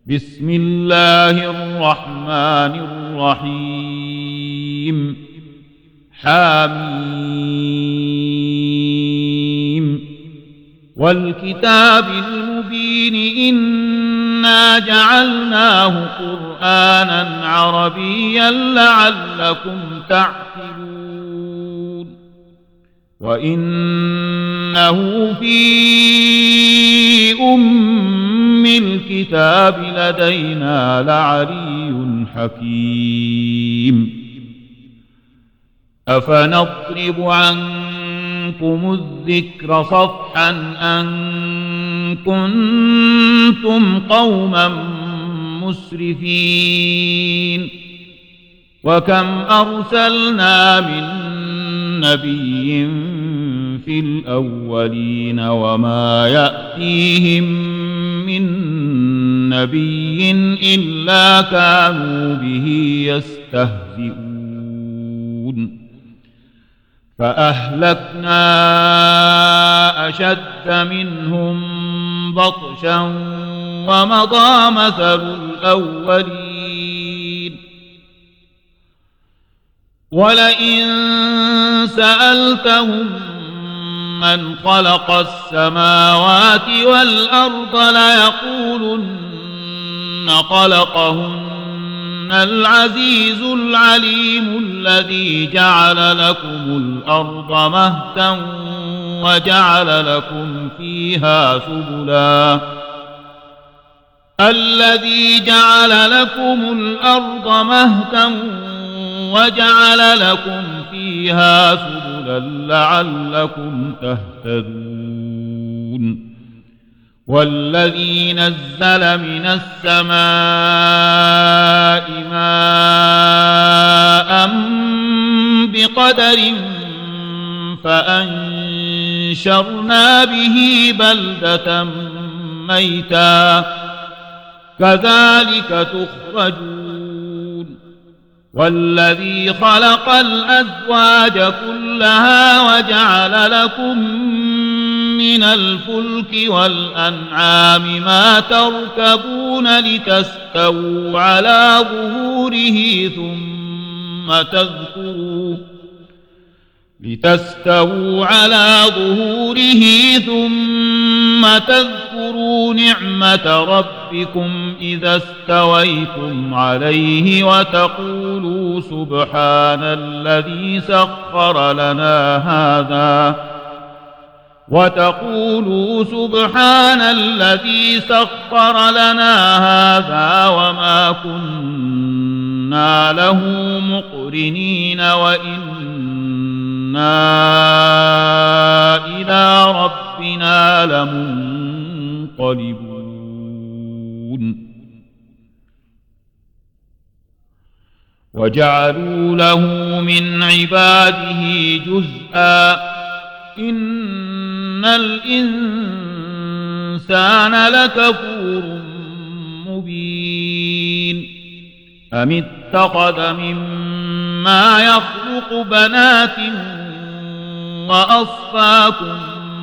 بسم الله الرحمن الرحيم حميم والكتاب المبين إنا جعلناه قرآنا عربيا لعلكم تعقلون وإنه في الكتاب لدينا لعلي حكيم أفنضرب عنكم الذكر صفحا أن كنتم قوما مسرفين وكم أرسلنا من نبي في الأولين وما يأتيهم من نبي إلا كانوا به يستهزئون فأهلكنا أشد منهم بطشا ومضى مثل الأولين ولئن سألتهم من خلق السماوات والأرض ليقولن خلقهن العزيز العليم الذي جعل لكم الأرض مهدا وجعل لكم فيها سبلا الذي جعل لكم الأرض مهدا وجعل لكم فيها سبلا لعلكم تهتدون والذي نزل من السماء ماء بقدر فأنشرنا به بلدة ميتا كذلك تخرجون والذي خلق الأزواج كلها وجعل لكم من الفلك والأنعام ما تركبون لتستووا على ظهوره ثم تذكروا نعمة ربكم إذا استويتم عليه وتقولوا سبحان الذي سخر لنا هذا وما كنا له مقرنين وإنا إلى ربنا لمنقلبون وجعلوا له من عباده جزءا إن الإنسان لكفور مبين أم اتخذ مما يخلق بنات وأصفاكم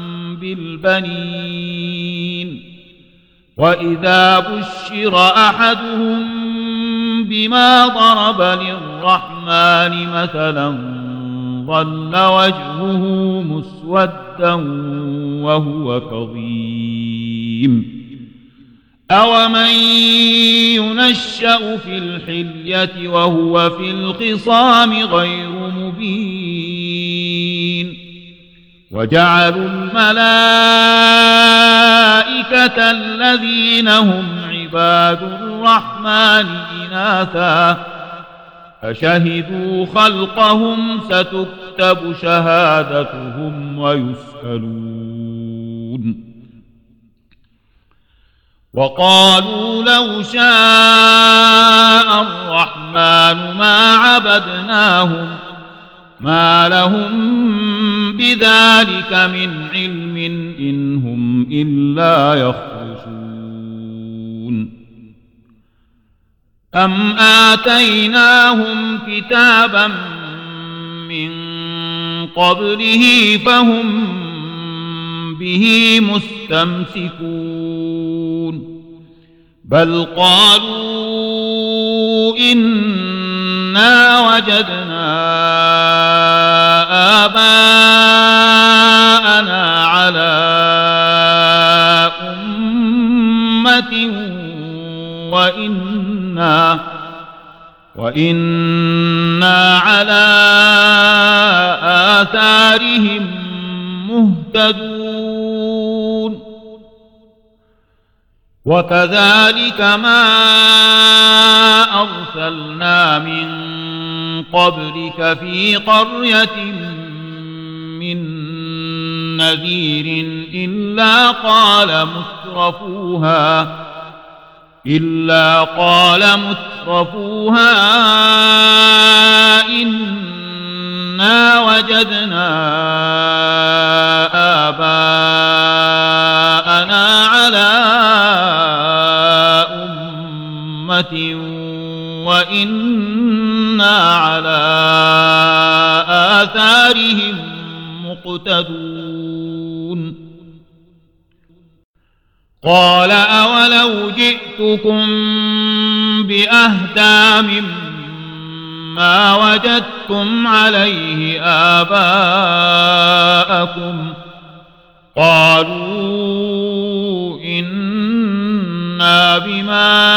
بالبنين وإذا بشر أحدهم بما ضرب للرحمن مثلا ظل وجهه مسودا وهو كظيم أومن ينشأ في الحلية وهو في الخصام غير مبين وجعلوا الملائكة الذين هم عباد الرحمن إناثا أشهدوا خلقهم ستكتب شهادتهم ويسألون وقالوا لو شاء الرحمن ما عبدناهم ما لهم بذلك من علم إن هم إلا يخرصون أم آتيناهم كتابا من قبله فهم به مستمسكون بل قالوا إنا وجدنا آباءنا على أمة وإنا على آثارهم مهتدون وكذلك ما أرسلنا من قبلك في قرية من نذير إلا قال مترفوها إنا وجدنا آباءنا على أمة وإنا على آثارهم مقتدون قال أولو جئتكم بأهدى مما وجدتم عليه آباءكم قالوا إنا بما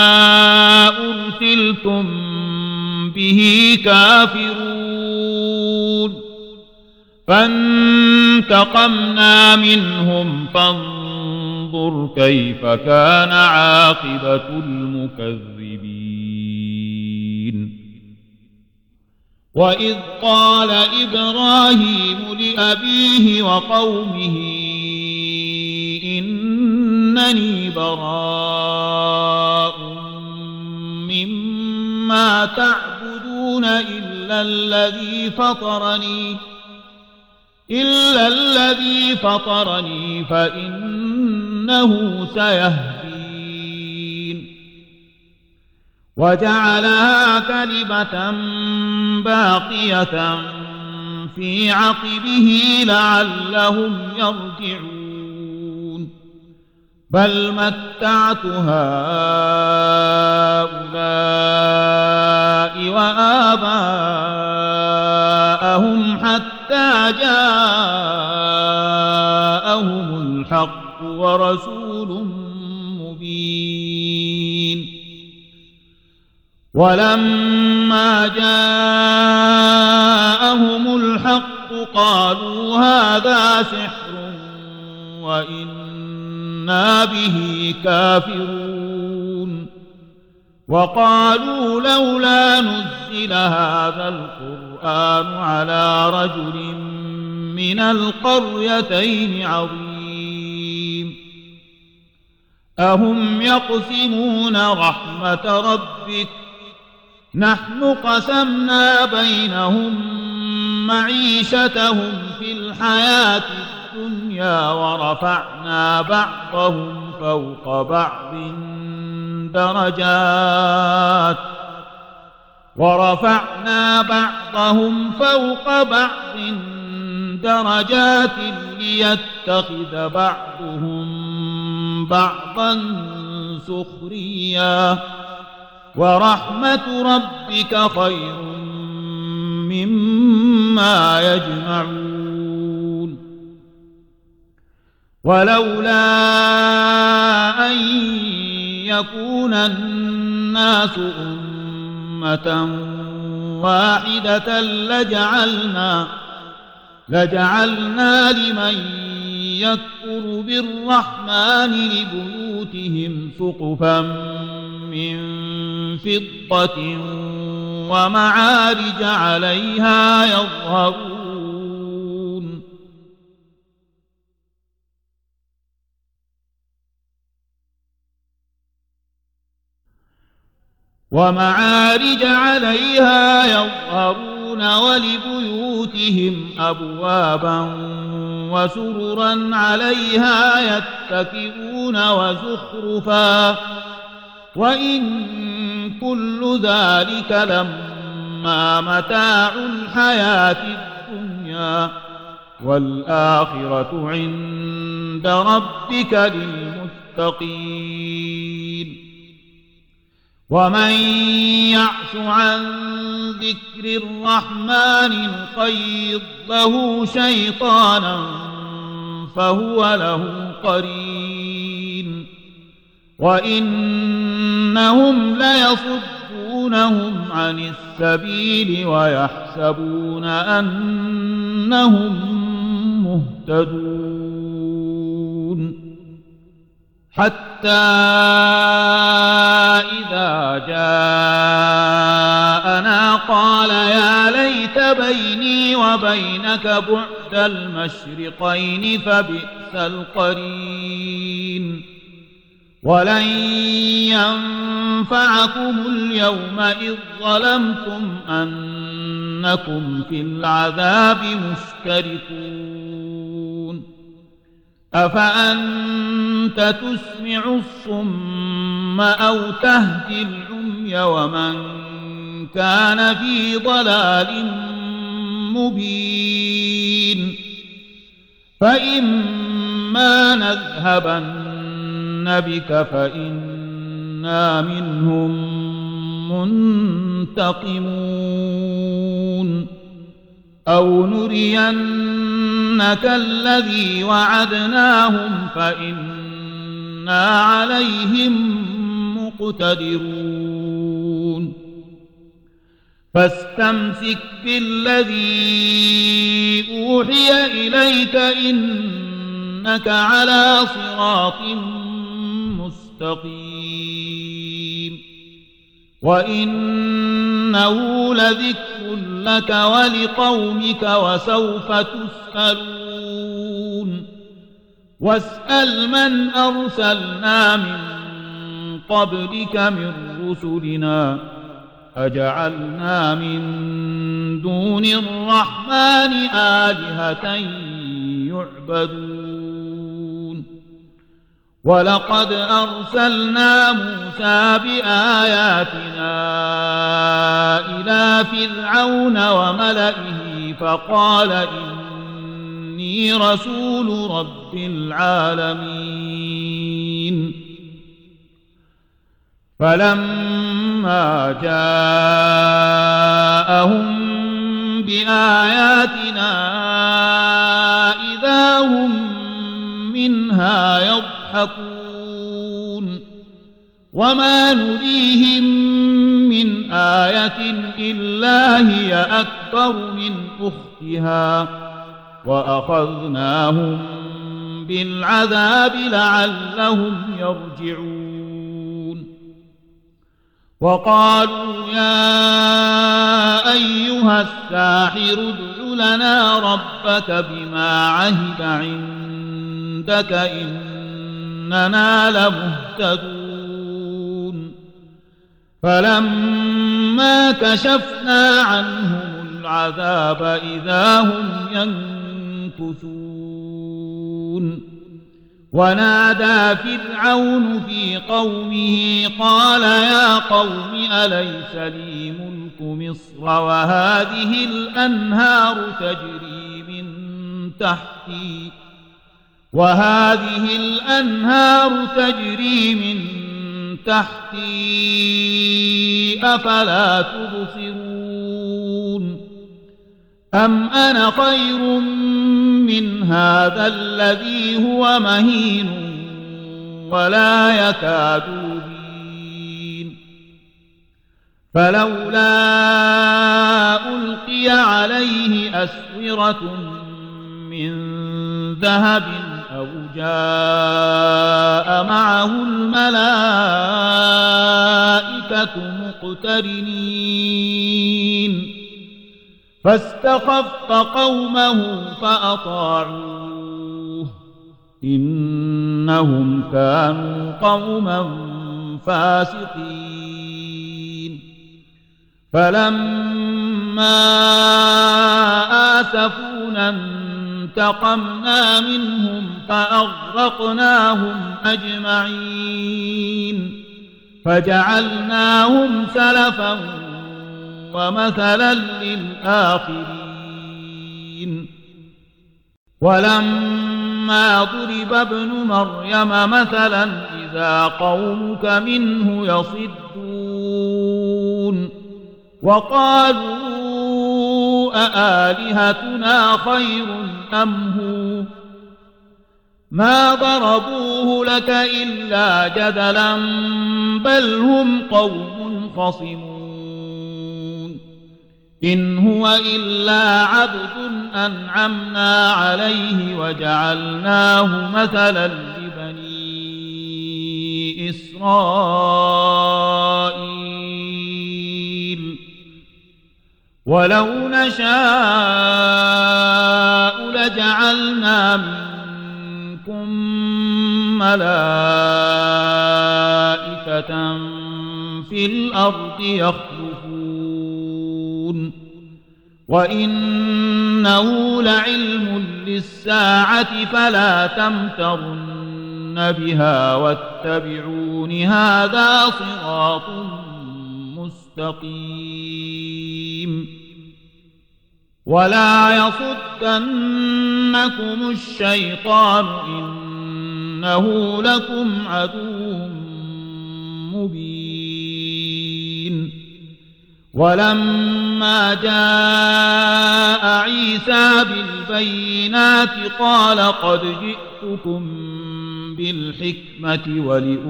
أرسلتم به كافرون فانتقمنا منهم فانظر كيف كان عاقبة المكذبين وإذ قال إبراهيم لأبيه وقومه إنني براء مما تعبدون إلا الذي فطرني فإنه سيهدين وجعلها كلمة باقية في عقبه لعلهم يرجعون بل متعت هؤلاء وآباءهم حتى جاءهم الحق ورسول مبين ولما جاءهم الحق قالوا هذا سحر وإنا به كافرون وقالوا لولا نزل هذا القرآن على رجل من القريتين عظيم أهم يقسمون رحمة ربك نحن قسمنا بينهم معيشتهم في الحياة الدنيا ورفعنا بعضهم فوق بعض درجات ليتخذ بعضهم بعضا سخريا ورحمة ربك خير مما يجمعون ولولا أن يكون الناس أمة واحدة لجعلنا لمن يكفر بالرحمن لبيوتهم سقفا من فضة ومعارج عليها يظهرون ولبيوتهم أبوابا وسررا عليها يتكئون وزخرفا وإن كل ذلك لما متاع الحياة الدنيا والآخرة عند ربك للمتقين ومن يعش عن ذكر الرحمن نقيض له شيطانا فهو له قرين وإنهم ليصدونهم عن السبيل ويحسبون أنهم مهتدون حتى إذا جاءنا قال يا ليت بيني وبينك بعد المشرقين فبئس القرين ولن ينفعكم اليوم إذ ظلمتم أنكم في العذاب مشتركون أفأنت تسمع الصم أو تهدي العمي ومن كان في ضلال مبين فإما نذهبن بك فإنا منهم منتقمون أو نرينك الذي وعدناهم فإنا عليهم مقتدرون فاستمسك بالذي أوحي إليك إنك على صراط مستقيم وإنه لذكر لك ولقومك وسوف تسألون واسأل من أرسلنا من قبلك من رسلنا أجعلنا من دون الرحمن آلهة يعبدون ولقد أرسلنا موسى بآياتنا إلى فرعون وملئه فقال إني رسول رب العالمين فلما جاءهم بآياتنا إذا هم منها يضحكون وما نريهم من آية إلا هي أكبر من أختها وأخذناهم بالعذاب لعلهم يرجعون وقالوا يا أيها الساحر ادع لنا ربك بما عهد عندك إننا لمهتدون فلما كشفنا عنهم العذاب إذا هم ينكثون ونادى فرعون في قومه قال يا قوم أليس لي ملك مصر وهذه الأنهار تجري من تحتي أفلا تبصرون أم أنا خير من هذا الذي هو مهين ولا يكاد يبين فلولا ألقي عليه أسورة من ذهب أو جاء معه الملائكة مقترنين فاستخف قومه فأطاعوه إنهم كانوا قوما فاسقين فلما آسفونا انتقمنا منهم فأغرقناهم أجمعين فجعلناهم سلفا ومثلا للآخرين ولما ولما ضرب ابن مريم مثلا إذا قومك منه يصدون وقالوا أآلهتنا خير أم هو ما ضربوه لك إلا جدلا بل هم قوم خصمون إن هو إلا عبد أنعمنا عليه وجعلناه مثلا لبني إسرائيل ولو نشاء لجعلنا منكم ملائكة في الأرض يخلفون وإنه لعلم للساعة فلا تمترن بها واتبعون هذا صراط مستقيم ولا يصدنكم الشيطان إنه لكم عدو مبين ولما جاء عيسى بالبينات قال قد جئتكم بالحكمة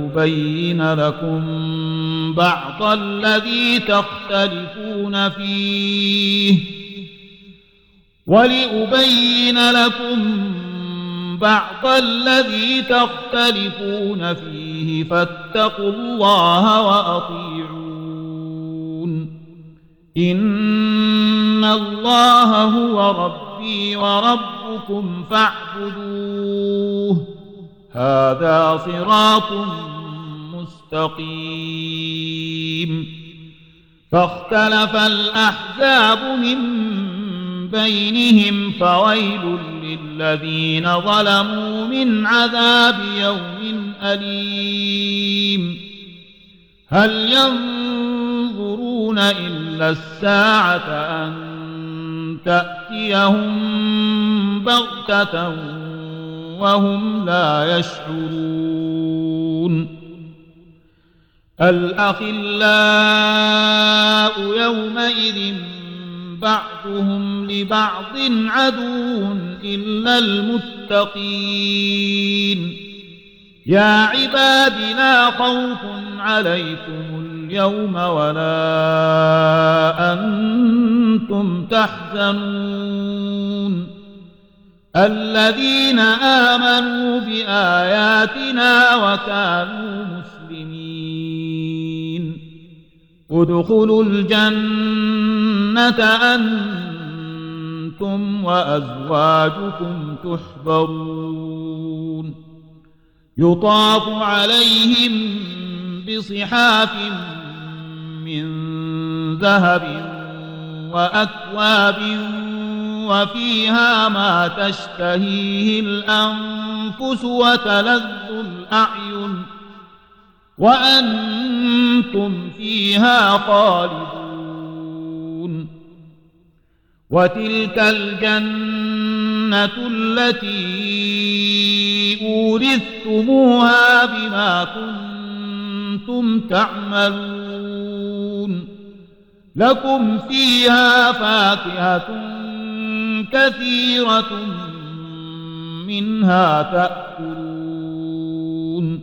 ولأبين لكم بعض الذي تختلفون فيه فاتقوا الله وأطيعون إن الله هو ربي وربكم فاعبدوه هذا صراط مستقيم فاختلف الأحزاب من بينهم فويل للذين ظلموا من عذاب يوم أليم هل ينظرون إلا الساعة أن تأتيهم بغتة وهم لا يشعرون الأخلاء يومئذ بعضهم لبعض عدو إلا المتقين يا عباد لا خوف عليكم اليوم ولا أنتم تحزنون الذين آمنوا بآياتنا وكانوا مسلمين ادخلوا الجنة أنتم وأزواجكم تحبرون يطاف عليهم بصحاف من ذهب وأكواب وفيها ما تشتهيه الأنفس وتلذ الأعين وأنتم فيها خالدون وتلك الجنة التي أورثتموها بما كنتم تعملون لكم فيها فاكهة كثيرة منها تأكلون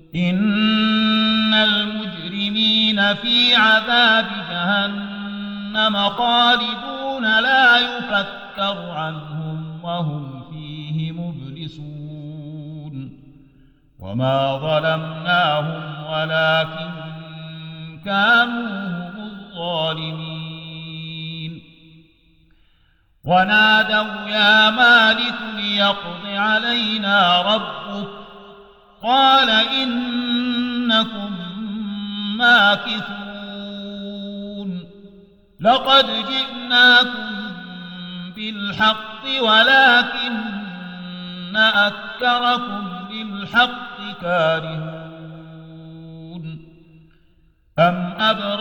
إن المجرمين في عذاب جهنم خالدون لا يفتر عنهم وهم فيه مبلسون وما ظلمناهم ولكن كانوا هم الظالمين ونادوا يا مالك ليقض علينا ربك قال إنكم ماكثون لقد جئناكم بالحق ولكن أكثركم للحق كارهون أم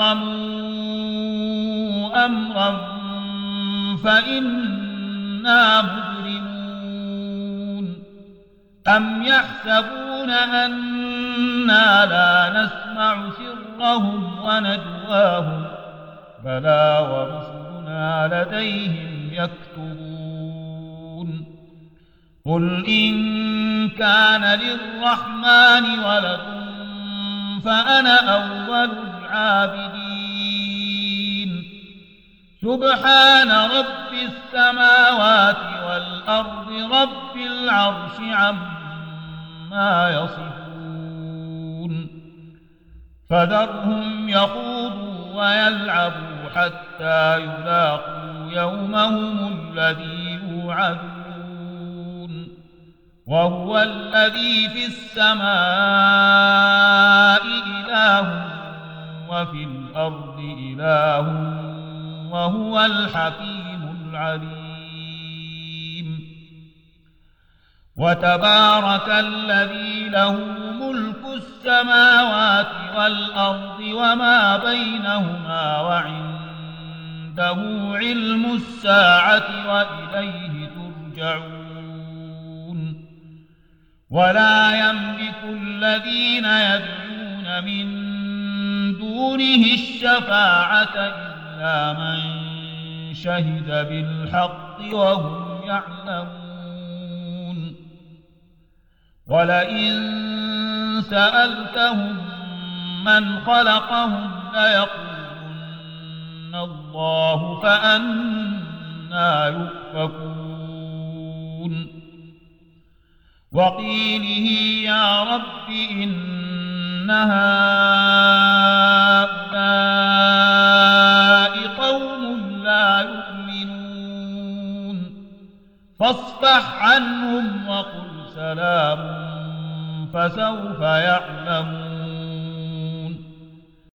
أبرموا أمرا فإنا مبرمون أم يحسبون أنا لا نسمع سرهم ونجواهم بلى ورسلنا لديهم يكتبون قل إن كان للرحمن ولد فأنا أول العابدين سبحان رب السماوات والأرض رب العرش عما يصفون فذرهم يخوضوا ويلعبوا حتى يلاقوا يومهم الذي يوعدون وهو الذي في السماء إله وفي الأرض إله وهو الحكيم العليم وتبارك الذي له ملك السماوات والأرض وما بينهما وعنده علم الساعة وإليه ترجعون ولا يملك الذين يدعون من دونه الشفاعة إلا من شهد بالحق وهم يعلمون ولئن سألتهم من خلقهم ليقولن الله فأنى يؤفكون وقيله يا رب إن هؤلاء قوم لا يؤمنون فاصفح عنهم وقل سلام فسوف يعلمون